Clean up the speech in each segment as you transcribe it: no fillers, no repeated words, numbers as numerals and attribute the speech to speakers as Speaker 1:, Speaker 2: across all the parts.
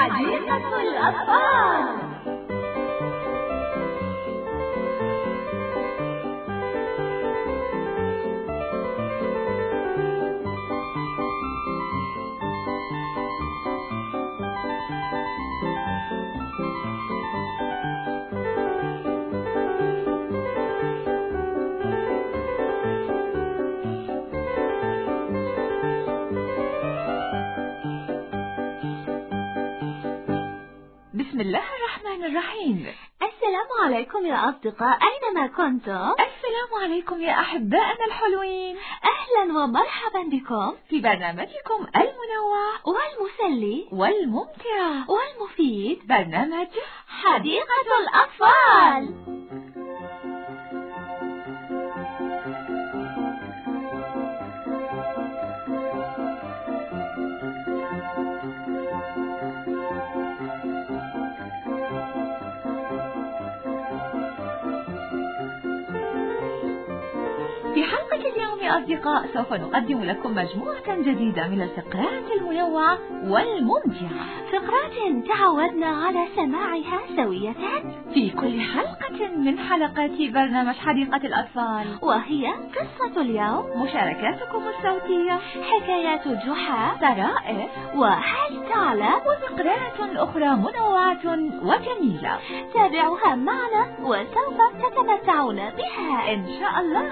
Speaker 1: حديقة الأطفال.
Speaker 2: بسم الله الرحمن الرحيم.
Speaker 1: السلام عليكم يا أصدقاء، أينما كنتم.
Speaker 2: السلام عليكم يا أحبائنا الحلوين.
Speaker 1: أهلا ومرحبا بكم
Speaker 2: في برنامجكم المنوع
Speaker 1: والمسلي
Speaker 2: والممتع
Speaker 1: والمفيد،
Speaker 2: برنامج
Speaker 1: حديقة الأطفال.
Speaker 2: في حلقة اليوم يا أصدقاء سوف نقدم لكم مجموعة جديدة من الفقرات المنوعة والممتعة،
Speaker 1: فقرات تعودنا على سماعها سوية
Speaker 2: في كل حلقة من حلقات برنامج حديقة الأطفال،
Speaker 1: وهي قصة اليوم،
Speaker 2: مشاركاتكم الصوتية،
Speaker 1: حكايات جحا،
Speaker 2: طرائف،
Speaker 1: وهل تعلم،
Speaker 2: وفقرات أخرى منوعة وجميلة.
Speaker 1: تابعوها معنا وسوف تتمتعون بها
Speaker 2: إن شاء الله.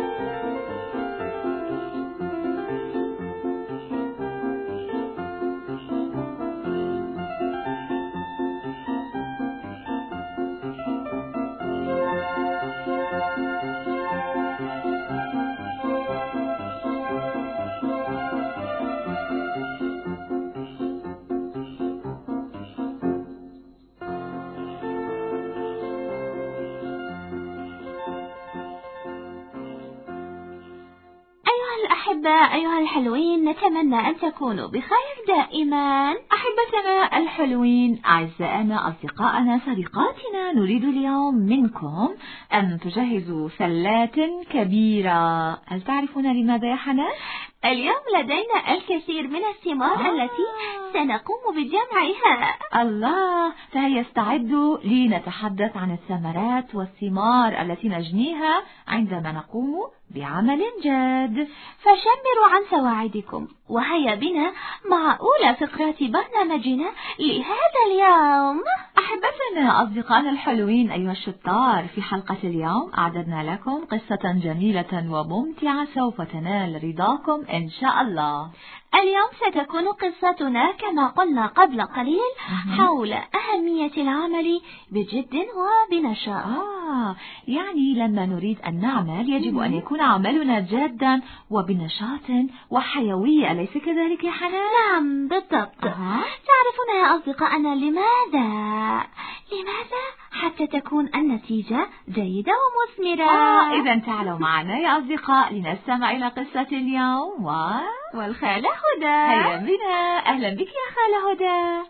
Speaker 1: الأحباء أيها الحلوين، نتمنى أن تكونوا بخير دائما.
Speaker 2: أحبتنا الحلوين، أعزائنا، أصدقائنا، صديقاتنا، نريد اليوم منكم أن تجهزوا سلات كبيرة. هل تعرفون لماذا يا حنان؟
Speaker 1: اليوم لدينا الكثير من الثمار التي سنقوم بجمعها.
Speaker 2: الله، فهيا استعدوا لنتحدث عن الثمرات والثمار التي نجنيها عندما نقوم بعمل جاد.
Speaker 1: فشمروا عن سواعدكم وهيا بنا مع أولى فقرات برنامجنا لهذا اليوم.
Speaker 2: أحبتنا أصدقائنا الحلوين أيها الشطار، في حلقة اليوم أعددنا لكم قصة جميلة وممتعة سوف تنال رضاكم إن شاء الله.
Speaker 1: اليوم ستكون قصتنا كما قلنا قبل قليل حول أهمية العمل بجد وبنشاط.
Speaker 2: يعني لما نريد أن نعمل يجب أن يكون عملنا جادا وبنشاط وحيوية، أليس كذلك يا حنان؟
Speaker 1: نعم بالضبط. تعرفون يا أصدقائنا لماذا حتى تكون النتيجة جيدة ومثمرة؟
Speaker 2: إذا تعالوا معنا يا أصدقاء لنستمع إلى قصة اليوم
Speaker 1: والخالة هدى.
Speaker 2: هيا بنا. أهلا بك يا خالة هدى.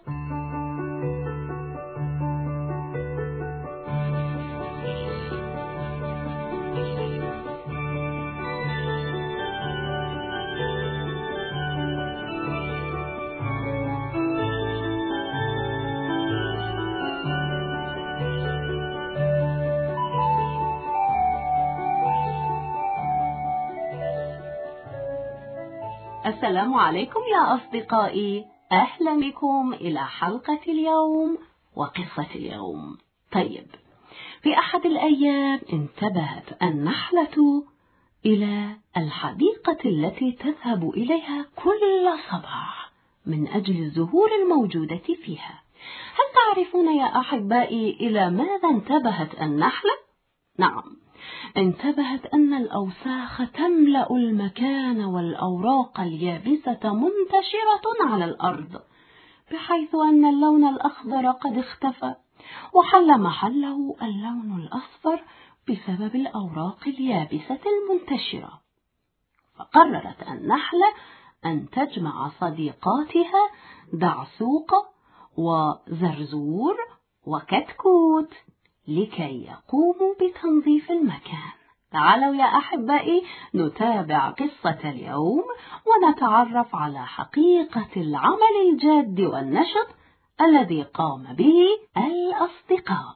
Speaker 3: السلام عليكم يا أصدقائي، أهلا بكم إلى حلقة اليوم وقصة اليوم. طيب، في أحد الأيام انتبهت النحلة إلى الحديقة التي تذهب إليها كل صباح من أجل الزهور الموجودة فيها. هل تعرفون يا أحبائي إلى ماذا انتبهت النحلة؟ نعم، انتبهت أن الأوساخ تملأ المكان والأوراق اليابسة منتشرة على الأرض، بحيث أن اللون الأخضر قد اختفى وحل محله اللون الأصفر بسبب الأوراق اليابسة المنتشرة. فقررت النحلة أن تجمع صديقاتها دعسوق وزرزور وكتكوت لكي يقوموا بتنظيف المكان. تعالوا يا أحبائي نتابع قصة اليوم ونتعرف على حقيقة العمل الجاد والنشط الذي قام به الأصدقاء.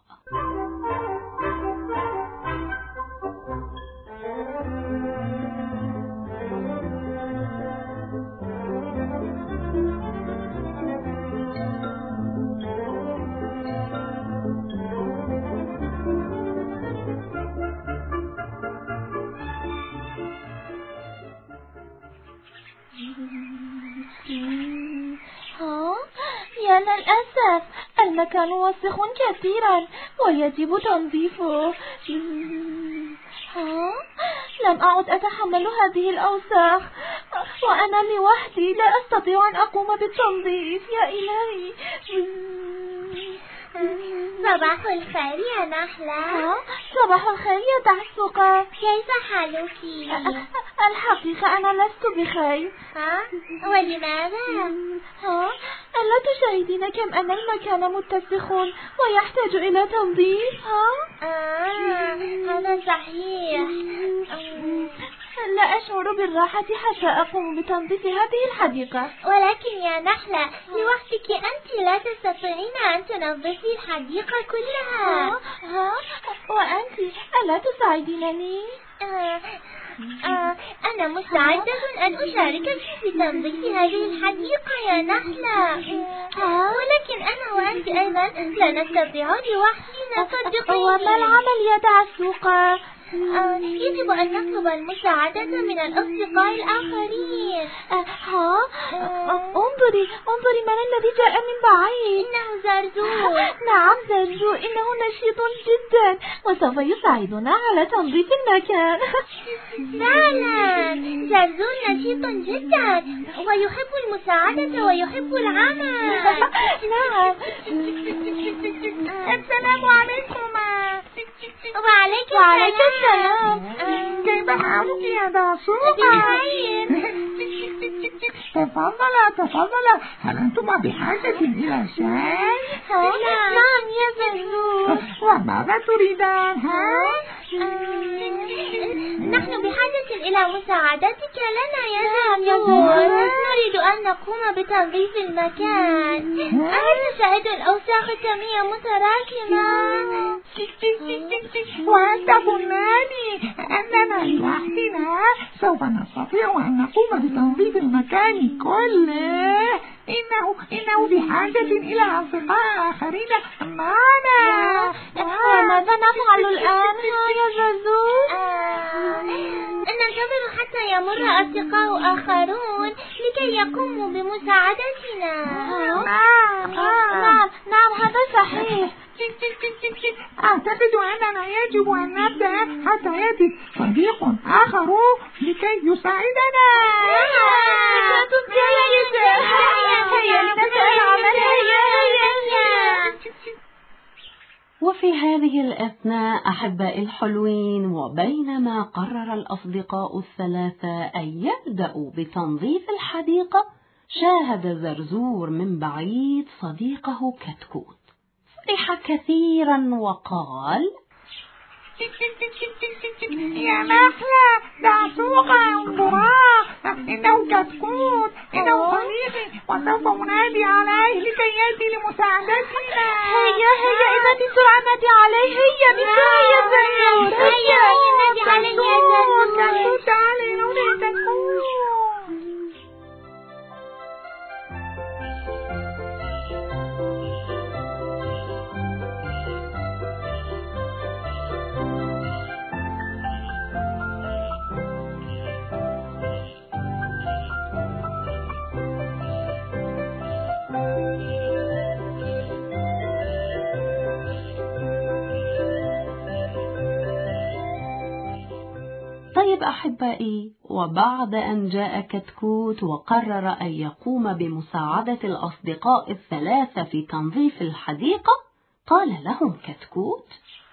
Speaker 1: يا للأسف المكان وسخ كثيرا ويجب تنظيفه. لم أعد أتحمل هذه الأوساخ وأنا لوحدي لا أستطيع أن أقوم بالتنظيف. يا إلهي.
Speaker 4: صباح الخير يا نحلة.
Speaker 1: صباح الخير يا دعسوقة.
Speaker 4: كيف حالك؟
Speaker 1: الحقيقة أنا لست بخير.
Speaker 4: ولماذا؟
Speaker 1: ألا تشاهدين كم أن المكان متسخ ويحتاج إلى تنظيف؟
Speaker 4: هذا صحيح.
Speaker 1: لا أشعر بالراحة حتى أقوم بتنظيف هذه الحديقة.
Speaker 4: ولكن يا نحلة لوحدك أنت لا تستطيعين أن تنظفي الحديقة كلها.
Speaker 1: وأنت ألا تساعدينني؟
Speaker 4: أنا مستعدة أن أشاركك في تنظيف هذه الحديقة يا نحلة. ولكن أنا وأنت أيضا لا نستطيع لوحدنا صدقيني.
Speaker 1: وما العمل يا دعسوقة؟
Speaker 4: يجب أن نطلب المساعدة من الأصدقاء الآخرين.
Speaker 1: انظري من الذي جاء من بعيد.
Speaker 4: إنه زرزور.
Speaker 1: نعم زرزور، إنه نشيط جدا وسوف يساعدنا على تنظيف المكان.
Speaker 4: فعلا زرزور نشيط جدا ويحب المساعدة ويحب العمل.
Speaker 1: نعم.
Speaker 4: السلام عليكم.
Speaker 1: وعليك السلام.
Speaker 5: كيف حالك يا دعسوقة؟
Speaker 4: بخير.
Speaker 5: تفضل. هل أنتما بحاجة إلى شاي؟
Speaker 1: نعم يا زرزور.
Speaker 5: وماذا تريدان؟
Speaker 4: نحن بحاجة إلى مساعدتك لنا يا زرزور. نريد أن نقوم بتنظيف المكان. أهل تشاهد الأوساخ كم هي متراكمة؟
Speaker 5: وأنت ظناني أننا لوحدنا سوف نستطيع أن نقوم بتنظيف المكان كله؟ إنه بحاجة إلى أصدقاء آخرين معنا.
Speaker 1: ماذا نفعل الآن يا زرزور؟
Speaker 4: ننتظر حتى يمر أصدقاء آخرون لكي يقوموا بمساعدتنا.
Speaker 1: نعم هذا صحيح.
Speaker 5: أعتقد أننا يجب أن نبدأ حتى يأتي صديق آخر لكي يساعدنا.
Speaker 3: وفي هذه الأثناء أحبائي الحلوين، وبينما قرر الأصدقاء الثلاثة أن يبدأوا بتنظيف الحديقة، شاهد زرزور من بعيد صديقه كتكوت. فرح كثيرا وقال:
Speaker 5: يا نحلة دعسوقة انظرا، إنه كتكوت، إنه صديقي وسوف أنادي عليه لكي يأتي لمساعدتنا.
Speaker 1: هيا إذا بسرعة نادي عليه. هيا بسرعة يا زرزور.
Speaker 4: هيا نادي عليه يا زرزور.
Speaker 5: كتكوت تعالي نولي كتكوت.
Speaker 3: طيب أحبائي، وبعد أن جاء كتكوت وقرر أن يقوم بمساعدة الأصدقاء الثلاثة في تنظيف الحديقة، قال لهم كتكوت: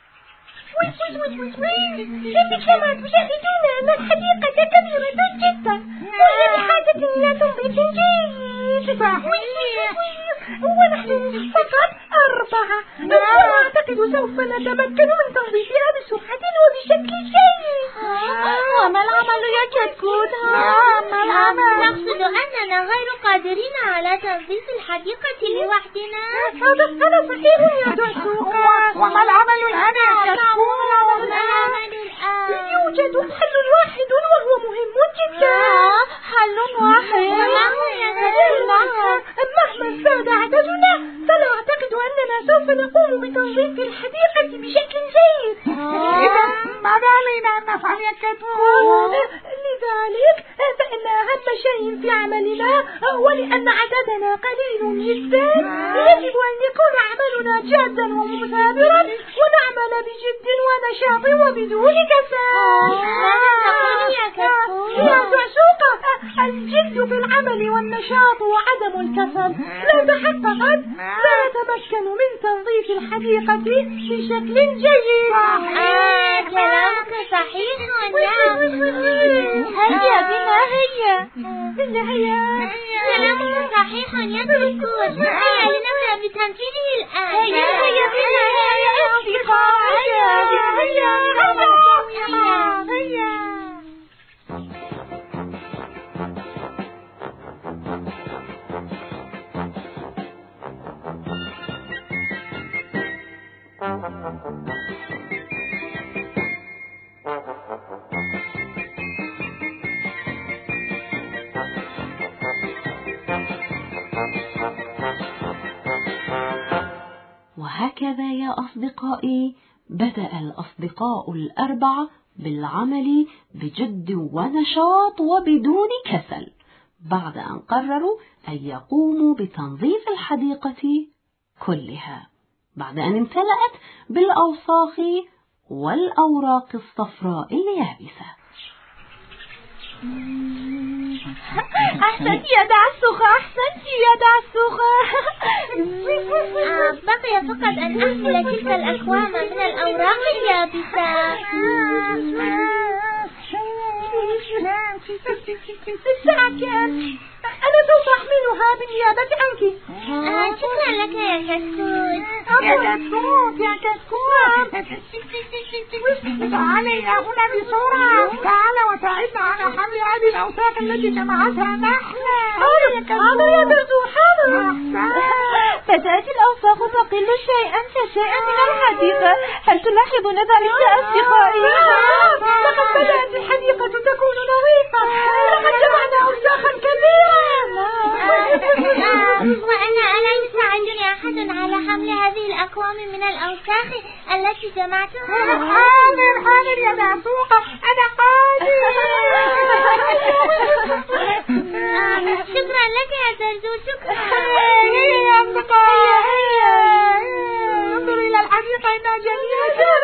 Speaker 4: كيف كما تشاهدون أن الحديقة كبيرة جدا وهي بحاجة إلى تنظيف جيد.
Speaker 5: صحيح.
Speaker 4: ونحن فقط 4. أعتقد سوف نتمكن من تنظيفها بسرعة وبشكل جيد.
Speaker 1: وما العمل يا كتكوت؟
Speaker 4: نقصد أننا إننا غير قادرين على تنظيف الحديقة لوحدنا.
Speaker 6: هذا صحيح يا دعسوقة.
Speaker 5: وما العمل الآن يا كتكوت؟
Speaker 6: يوجد حل واحد وهو مهم جدا.
Speaker 1: حل واحد؟
Speaker 6: مهما ازداد عددنا فلا أعتقد أننا سوف نقوم بتنظيف الحديقة بشكل جيد.
Speaker 5: إذا ماذا علينا أن نفعل يا كتكوت؟
Speaker 6: لذلك فإن أهم شيء في عملنا ولأن عددنا قليل جدا يجب أن يكون عملنا جادا ومثابرا ونعمل بجد ونشاط وبدون كسل. يا دعسوقة، الجد في العمل والنشاط وعدم الكسل لو تحققت سنتمكن من تنظيف الحديقة بشكل جيد.
Speaker 4: كلامك صحيح.
Speaker 1: هيا بنا هيا.
Speaker 4: كلامك صحيح يا كتكوت. هيا لنبدأ بتنفيذه الآن.
Speaker 1: هيا بنا يا أصدقاء. هيا.
Speaker 3: وهكذا يا أصدقائي بدأ الأصدقاء الأربعة بالعمل بجد ونشاط وبدون كسل بعد أن قرروا أن يقوموا بتنظيف الحديقة كلها بعد أن امتلأت بالأوساخ والأوراق الصفراء اليابسة.
Speaker 1: أحسنت يا دعسوقة، أحسنت يا دعسوقة.
Speaker 4: بقي فقط أن أغسل تلك الأكوام من الأوراق اليابسة.
Speaker 6: الساعة كم؟ أنا سوف أحملها بالنيابة عنك.
Speaker 4: شكرا لك يا كتكوت.
Speaker 5: يا كتكوت تعالي يا هنا بسرعة. تعال وساعدنا على حمل هذه الأوساخ التي جمعتها نحن.
Speaker 6: حاضر يا بردو، حاضر.
Speaker 1: بدأت الأوساخ تقل شيئا فشيئا من الحديقة. هل تلاحظون ذلك يا أصدقائي؟
Speaker 6: لقد بدأت الحديقة تكون نظيفة. لقد جمعنا أوساخا كبيرة.
Speaker 4: وأنا ألا يساعدني أحد على حمل هذه الأكوام من الأوساخ التي جمعتها؟
Speaker 5: حاضر يا دعسوقة، أنا قادر.
Speaker 4: شكرا لك يا زرزور. شكرا.
Speaker 5: يا أصدقائي، انظروا إلى الحديقة إنها جميلة.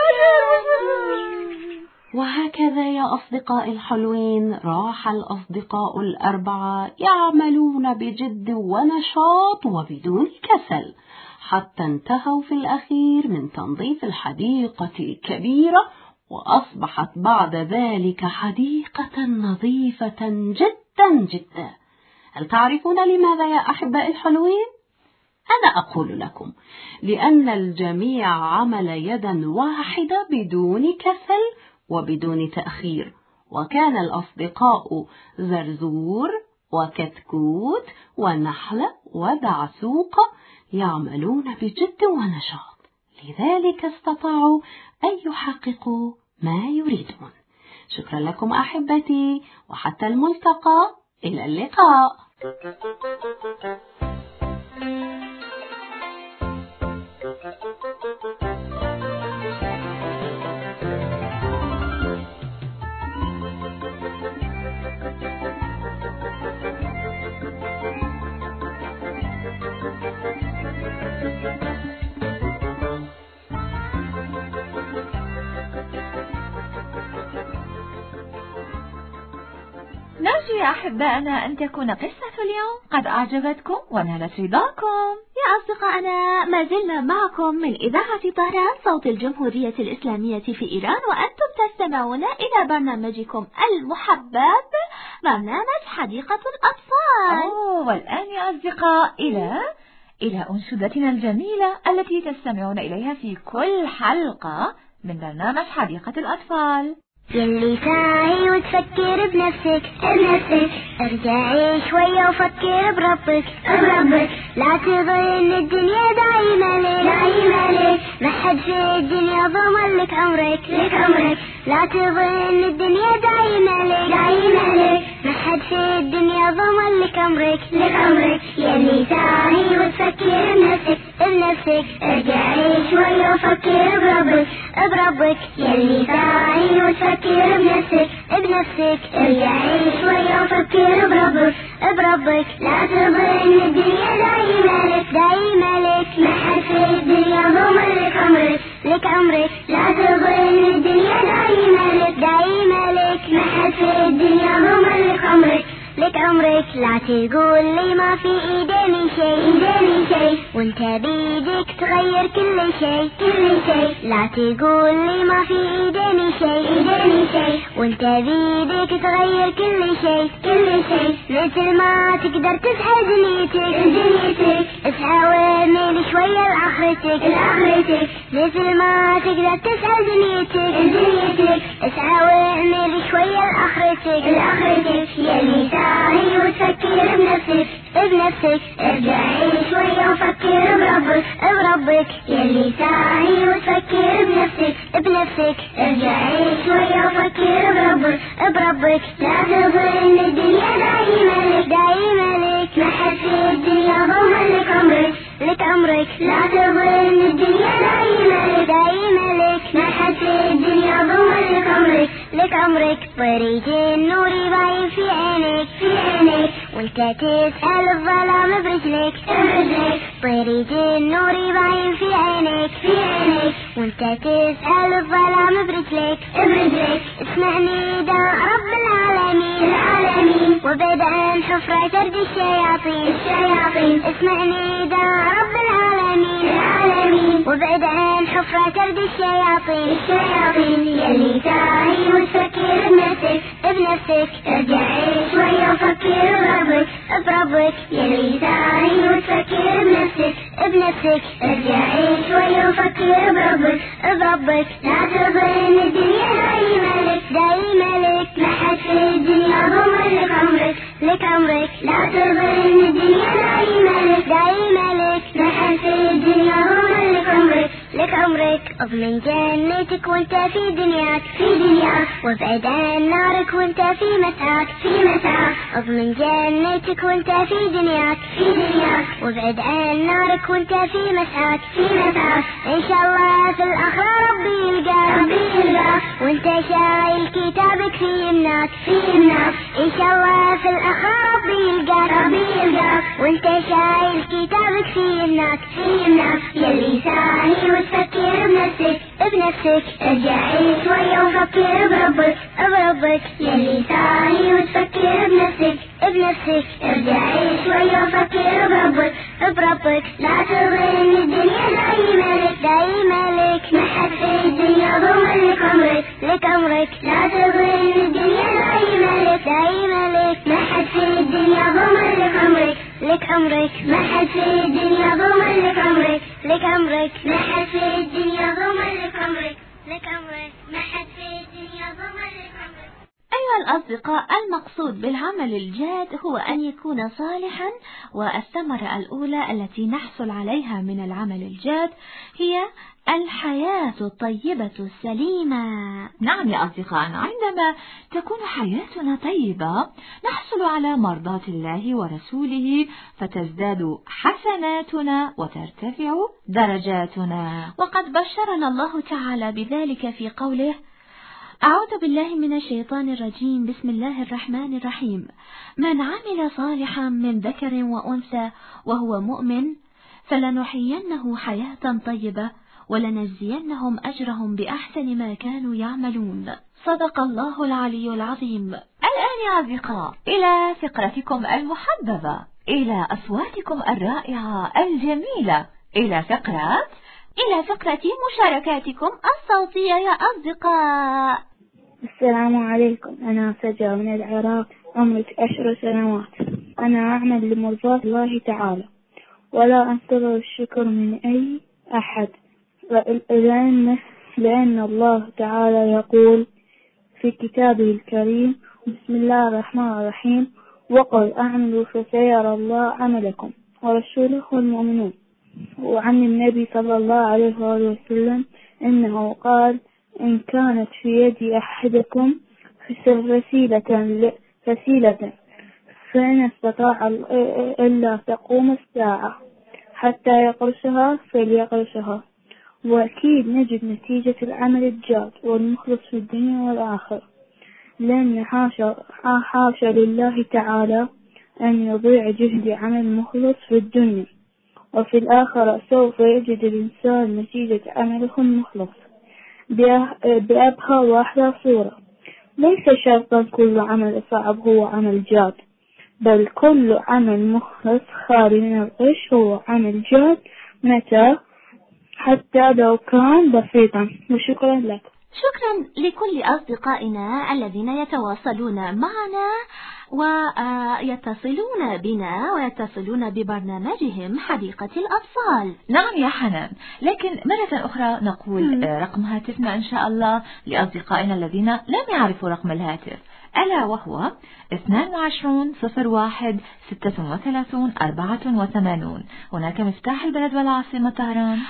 Speaker 3: وهكذا يا أصدقائي الحلوين راح الأصدقاء الأربعة يعملون بجد ونشاط وبدون كسل حتى انتهوا في الأخير من تنظيف الحديقة الكبيرة وأصبحت بعد ذلك حديقة نظيفة جدا جدا. هل تعرفون لماذا يا أحبائي الحلوين؟ أنا أقول لكم لأن الجميع عمل يدا واحدة بدون كسل وبدون تأخير، وكان الأصدقاء زرزور وكتكوت ونحلة ودعسوقة يعملون بجد ونشاط، لذلك استطاعوا أن يحققوا ما يريدون. شكرا لكم أحبتي، وحتى الملتقى، إلى اللقاء.
Speaker 2: نرجو يا أحبائنا أن تكون قصة اليوم قد أعجبتكم ونالت رضاكم.
Speaker 1: يا أصدقائنا، ما زلنا معكم من إذاعة طهران صوت الجمهورية الإسلامية في إيران، وأنتم تستمعون إلى برنامجكم المحبب برنامج حديقة الأطفال.
Speaker 2: والآن يا أصدقاء إلى أنشودتنا الجميلة التي تستمعون إليها في كل حلقة من برنامج حديقة الأطفال.
Speaker 4: يلي ساعي وتفكر بنفسك ارجعي شوية وفكر بربك لا تظن الدنيا دايما لك ما حد في الدنيا ضمن لك عمرك لا تظن الدنيا دايما لك ما حد في الدنيا ضمن لك عمرك يلي ساعي وتفكر بنفسك ارجعي شوية وفكر بربك يلي ساعي وتفكر بنفسك ارجعي شوية وفكر بربك لا تظن الدنيا دايما لك ما حد في الدنيا ضمن لك عمرك لا تظن الدنيا دايما لك ما حد في الدنيا ضمن لك عمرك لا تقول لي ما في ايديني شيء وانت بيدك تغير كل شيء لا تقول لي ما في ايديني شيء وانت بيدك تغير كل شيء مثل ما تقدر تسعى دنيتك اسعى واعمل شوية لآخرتك مثل ما تقدر تسعى دنيتك اسعى واعمل شوية لآخرتك يلي ساعي وتفكر بنفسك ارجعي شوية وفكر بربك يلي ساعي وتفكر بنفسك ارجعي شوية وفكر بربك لا تظن الدنيا دايما لك ما حد في الدنيا ضمن لك عمرك لا تظن الدنيا دايما لك ما حد في الدنيا ضمن لك عمرك طريق النور باين في عينك وانت تسأل الظلام برجلك طريق النور باين في عينك وانت تسأل الظلام برجلك اسمع نداء رب العالمين وبعد عن حفرة سرد الشياطين اسمع نداء رب العالمين وبعد عن حفرة سرد الشياطين يلي ساعي وتفكر بنفسك ارجعي شوية وفكر بربك يلي ساعي وتفكر بنفسك ارجعي شوية وفكر بربك لا تظن الدنيا دايما لك ما حد في الدنيا ضمن لك عمرك لا تظن الدنيا دايما لك ما حد في الدنيا ضمن لك عمرك اضمن جنتك وانت في دنياك وابعد عن نارك وانت في مسعاك اضمن جنتك وانت في دنياك وابعد عن نارك وانت في مسعاك ان شاء الله في الاخرى ربي يلقاك وانت شايل كتابك في يمناك ان شاء الله في الاخرى ربي يلقاك وانت شايل كتابك في يمناك يلي ساعي وتفكر بنفسك ارجعي شوية وفكر بربك يلي ساعي وتفكر بنفسك ارجعي شوية وفكر بربك لا تظن الدنيا دايما لك ما حد في الدنيا ضمن لك عمرك لا تظن الدنيا دايما لك ما حد في الدنيا ضمن لك عمرك ما حد في الدنيا ضمن لك عمرك ما حد في الدنيا ضمن لك عمرك ما حد في الدنيا ضمن لك عمرك.
Speaker 1: أيها الأصدقاء، المقصود بالعمل الجاد هو أن يكون صالحا، والثمرة الأولى التي نحصل عليها من العمل الجاد هي الحياة الطيبة السليمة.
Speaker 2: نعم يا أصدقائنا، عندما تكون حياتنا طيبة نحصل على مرضاة الله ورسوله، فتزداد حسناتنا وترتفع درجاتنا.
Speaker 1: وقد بشرنا الله تعالى بذلك في قوله: أعوذ بالله من الشيطان الرجيم، بسم الله الرحمن الرحيم. من عمل صالحا من ذكر وأنثى وهو مؤمن فلنحيينه حياة طيبة ولنجزينهم أجرهم بأحسن ما كانوا يعملون. صدق الله العلي العظيم.
Speaker 2: الآن يا أصدقاء إلى فقرتكم المحببة، إلى أصواتكم الرائعة الجميلة، إلى فقرة مشاركاتكم الصوتية يا أصدقاء.
Speaker 7: السلام عليكم، أنا سجا من العراق، عمري 10 سنوات. أنا أعمل لمرضاة الله تعالى ولا أنتظر الشكر من أي أحد، لأن الله تعالى يقول في كتابه الكريم: بسم الله الرحمن الرحيم، وقل أعملوا فسيرى الله عملكم ورسوله والمؤمنون. وعن النبي صلى الله عليه وسلم أنه قال: إن كانت في يد أحدكم فسيلة فإن استطاع إلا تقوم الساعة حتى يقرشها فليقرشها. وأكيد نجد نتيجة العمل الجاد والمخلص في الدنيا والآخرة، لأن حاشا لله تعالى أن يضيع جهد عمل مخلص في الدنيا، وفي الآخرة سوف يجد الإنسان نتيجة عمله المخلص بأبهى وأحلى صورة. ليس شرطا كل عمل صعب هو عمل جاد، بل كل عمل مخلص خالي من الغش هو عمل جاد متى حتى لو كان بسيطا. وشكرا لك.
Speaker 1: شكرا لكل أصدقائنا الذين يتواصلون معنا ويتصلون بنا ويتصلون ببرنامجهم حديقة الأطفال.
Speaker 2: نعم يا حنان، لكن مرة أخرى نقول رقم هاتفنا إن شاء الله لأصدقائنا الذين لم يعرفوا رقم الهاتف، ألا وهو 22 01 36 84. هناك مفتاح البلد والعاصمة طهران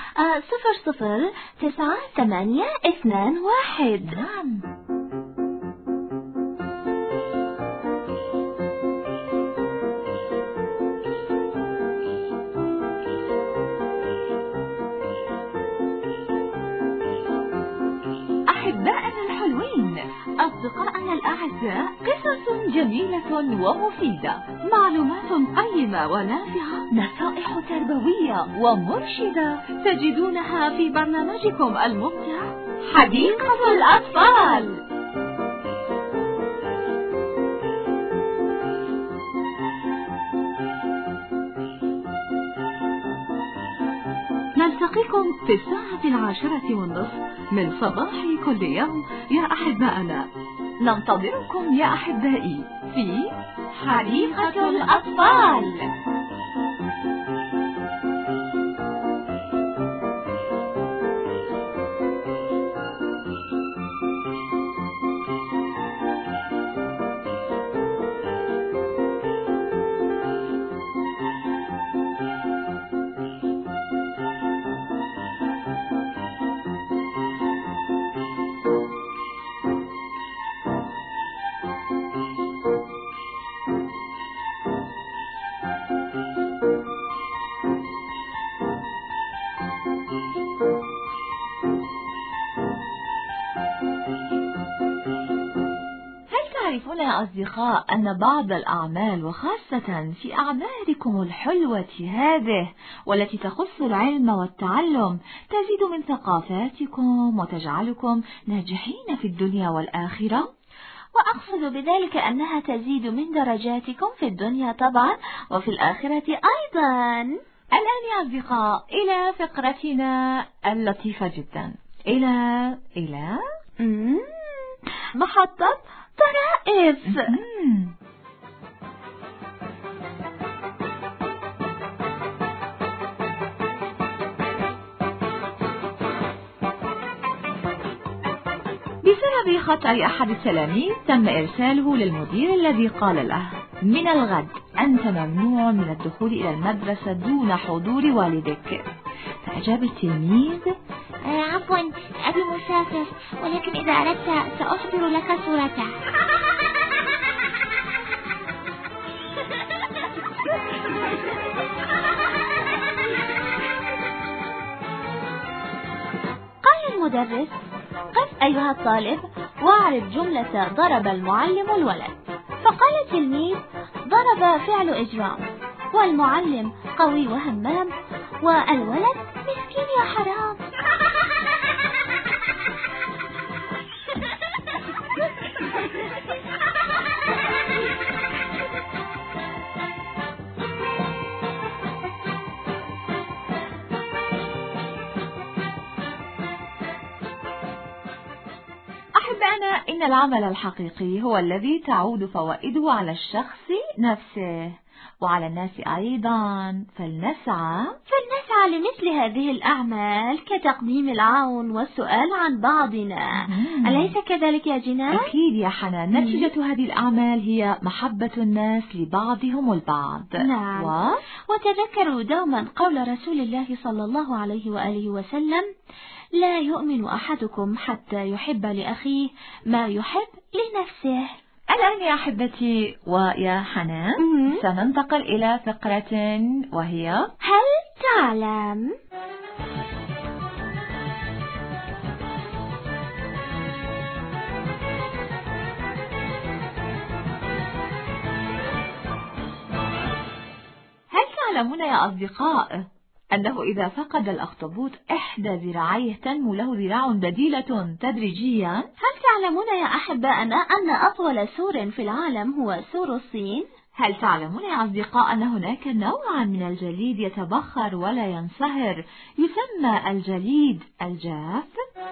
Speaker 1: 009821.
Speaker 2: نعم. أحبائنا الحلوين، أصدقائنا الأعزاء، قصص جميلة ومفيدة، معلومات قيمة ونافعة، نصائح تربوية ومرشدة تجدونها في برنامجكم الممتع حديقة الأطفال. نلتقيكم في 10:10 من صباح كل يوم يا أحبائنا. ننتظركم يا أحبائي في حديقة الأطفال. تعرفون يا أصدقاء أن بعض الأعمال وخاصة في أعمالكم الحلوة هذه والتي تخص العلم والتعلم تزيد من ثقافاتكم وتجعلكم ناجحين في الدنيا والآخرة؟
Speaker 1: وأقصد بذلك أنها تزيد من درجاتكم في الدنيا طبعا وفي الآخرة أيضا.
Speaker 2: الآن يا أصدقاء إلى فقرتنا اللطيفة جدا، إلى
Speaker 1: محطة طرائف.
Speaker 2: بسبب خطأ أحد التلاميذ تم إرساله للمدير الذي قال له: من الغد أنت ممنوع من الدخول إلى المدرسة دون حضور والدك. فأجاب التلميذ:
Speaker 4: عفوا أبي مسافر، ولكن إذا أردت سأحضر لك صورته.
Speaker 1: قال المدرس: قف أيها الطالب واعرف جملة ضرب المعلم الولد. فقال التلميذ: ضرب فعل إجرام، والمعلم قوي وهمام، والولد مسكين يا حرام.
Speaker 2: أحبائنا، إن العمل الحقيقي هو الذي تعود فوائده على الشخص نفسه وعلى الناس أيضا، فلنسعى
Speaker 1: فعل مثل هذه الأعمال كتقديم العون والسؤال عن بعضنا. أليس كذلك يا جنان؟
Speaker 2: أكيد يا حنان. نتيجة هذه الأعمال هي محبة الناس لبعضهم البعض.
Speaker 1: نعم. وتذكروا دوما قول رسول الله صلى الله عليه وآله وسلم: لا يؤمن أحدكم حتى يحب لأخيه ما يحب لنفسه.
Speaker 2: الآن يا أحبتي ويا حنان سننتقل إلى فقرة وهي
Speaker 1: هل تعلم؟
Speaker 2: هل تعلمون يا أصدقاء أنه إذا فقد الأخطبوط إحدى ذراعيه تنمو له ذراع بديلة تدريجيا؟
Speaker 1: هل تعلمون يا أحبائنا أن أطول سور في العالم هو سور الصين؟
Speaker 2: هل تعلمون يا أصدقاء أن هناك نوعا من الجليد يتبخر ولا ينصهر يسمى الجليد الجاف؟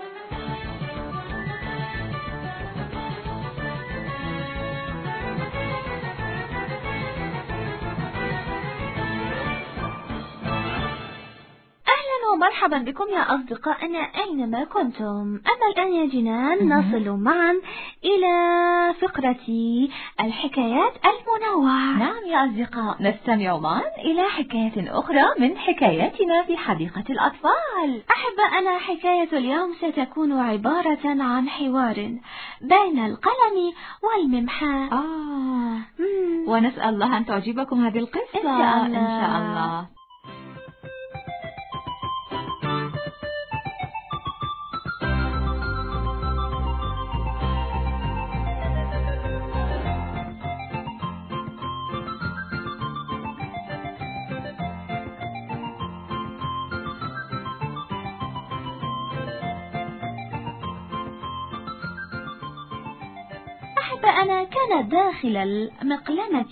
Speaker 1: ومرحبا بكم يا أصدقائنا أينما كنتم. أما الآن يا جنان نصل معا إلى فقرة الحكايات المنوعة.
Speaker 2: نعم يا أصدقاء، نستمع معا إلى حكاية أخرى من حكاياتنا في حديقة الأطفال.
Speaker 1: أحبائنا، حكاية اليوم ستكون عبارة عن حوار بين القلم والممحاة.
Speaker 2: ونسأل الله أن تعجبكم هذه القصة إن شاء الله.
Speaker 1: أنا كانت داخل المقلمة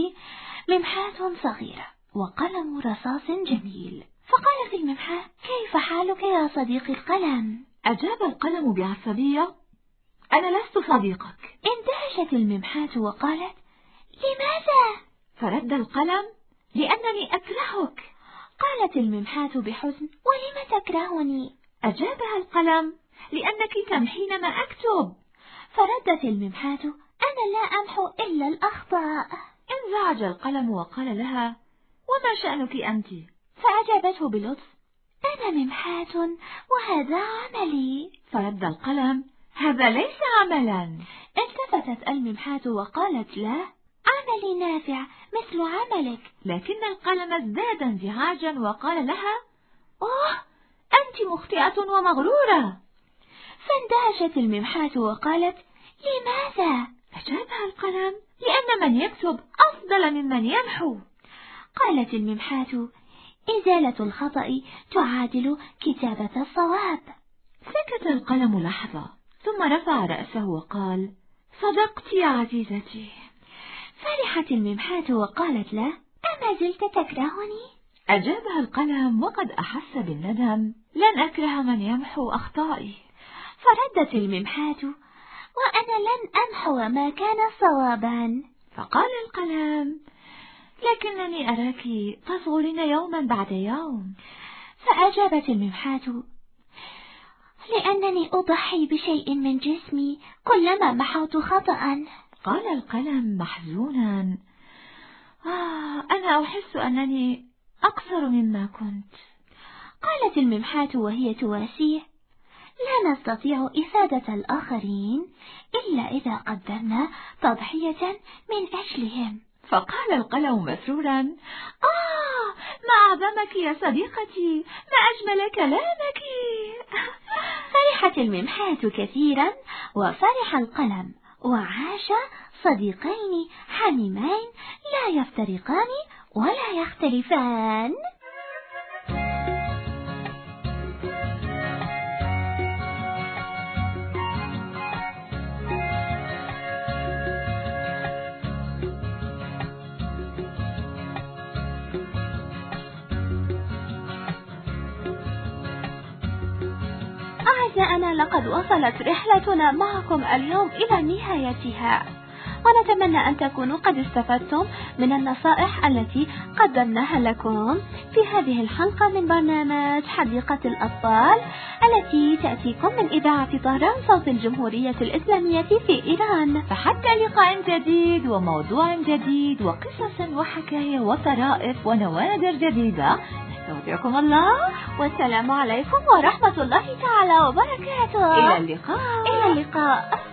Speaker 1: ممحاة صغيرة وقلم رصاص جميل. فقالت الممحاة: كيف حالك يا صديقي القلم؟
Speaker 2: أجاب القلم بعصبية: أنا لست صديقك.
Speaker 1: اندهشت الممحاة وقالت: لماذا؟
Speaker 2: فرد القلم: لأنني أكرهك.
Speaker 1: قالت الممحاة بحزن: ولم تكرهني؟
Speaker 2: أجابها القلم: لأنك تمحين ما أكتب.
Speaker 1: فردت الممحاة: أنا لا أمحو إلا الأخطاء.
Speaker 2: انزعج القلم وقال لها: وما شأنك أنت؟
Speaker 1: فأجابته بلطف: أنا ممحاة وهذا عملي.
Speaker 2: فرد القلم: هذا ليس عملا.
Speaker 1: التفتت الممحاة وقالت له: عملي نافع مثل عملك.
Speaker 2: لكن القلم ازداد انزعاجا وقال لها: أوه، أنت مخطئة ومغرورة.
Speaker 1: فاندهشت الممحاة وقالت: لماذا؟
Speaker 2: أجابها القلم: لأن من يكتب أفضل ممن يمحو.
Speaker 1: قالت الممحاة: إزالة الخطأ تعادل كتابة الصواب.
Speaker 2: سكت القلم لحظة ثم رفع رأسه وقال: صدقت يا عزيزتي.
Speaker 1: فرحت الممحاة وقالت له: أما زلت تكرهني؟
Speaker 2: أجابها القلم وقد أحس بالندم: لن أكره من يمحو أخطائي.
Speaker 1: فردت الممحاة: وأنا لن أمحو ما كان صوابا.
Speaker 2: فقال القلم: لكنني أراك تصغرين يوما بعد يوم.
Speaker 1: فأجابت الممحاة: لأنني أضحي بشيء من جسمي كلما محوت خطأ.
Speaker 2: قال القلم محزونا: أنا أحس أنني أقصر مما كنت.
Speaker 1: قالت الممحاة وهي تواسيه: لا نستطيع إفادة الآخرين إلا إذا قدمنا تضحية من أجلهم.
Speaker 2: فقال القلم مسرورا: ما أعظمك يا صديقتي، ما أجمل كلامك.
Speaker 1: فرحت الممحاة كثيرا وفرح القلم، وعاش صديقين حميمين لا يفترقان ولا يختلفان. أعزائنا، لقد وصلت رحلتنا معكم اليوم إلى نهايتها، ونتمنى أن تكونوا قد استفدتم من النصائح التي قدمناها لكم في هذه الحلقة من برنامج حديقة الأطفال التي تأتيكم من إذاعة طهران صوت الجمهورية الإسلامية في إيران.
Speaker 2: فحتى لقاء جديد وموضوع جديد وقصص وحكاية وطرائف ونوادر جديدة، نستودعكم الله
Speaker 1: والسلام عليكم ورحمة الله تعالى وبركاته.
Speaker 2: إلى اللقاء.
Speaker 1: إلى اللقاء.